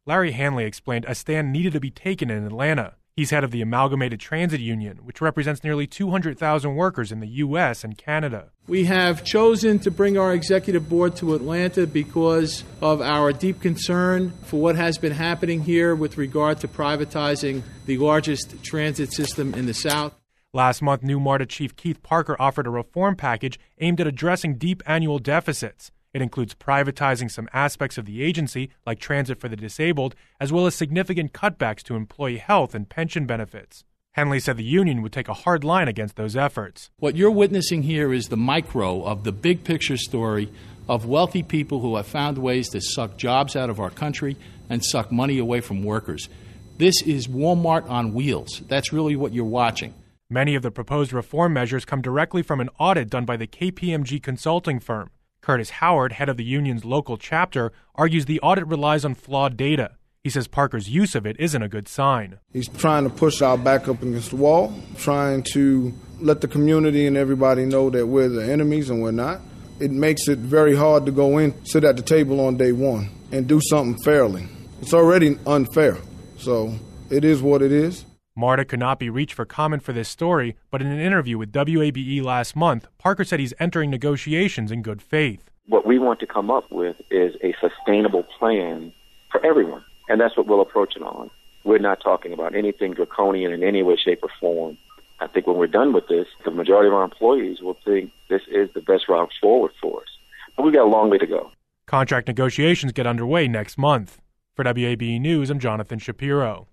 Larry Hanley explained a stand needed to be taken in Atlanta. He's head of the Amalgamated Transit Union, which represents nearly 200,000 workers in the U.S. and Canada. We have chosen to bring our executive board to Atlanta because of our deep concern for what has been happening here with regard to privatizing the largest transit system in the South. Last month, New MARTA Chief Keith Parker offered a reform package aimed at addressing deep annual deficits. It includes privatizing some aspects of the agency, like transit for the disabled, as well as significant cutbacks to employee health and pension benefits. Henley said the union would take a hard line against those efforts. What you're witnessing here is the micro of the big picture story of wealthy people who have found ways to suck jobs out of our country and suck money away from workers. This is Walmart on wheels. That's really what you're watching. Many of the proposed reform measures come directly from an audit done by the KPMG consulting firm. Curtis Howard, head of the union's local chapter, argues the audit relies on flawed data. He says Parker's use of it isn't a good sign. He's trying to push our back up against the wall, trying to let the community and everybody know that we're the enemies and we're not. It makes it very hard to go in, sit at the table on day one, and do something fairly. It's already unfair, so it is what it is. MARTA could not be reached for comment for this story, but in an interview with WABE last month, Parker said he's entering negotiations in good faith. What we want to come up with is a sustainable plan for everyone, and that's what we'll approach it on. We're not talking about anything draconian in any way, shape, or form. I think when we're done with this, the majority of our employees will think this is the best route forward for us. But we've got a long way to go. Contract negotiations get underway next month. For WABE News, I'm Jonathan Shapiro.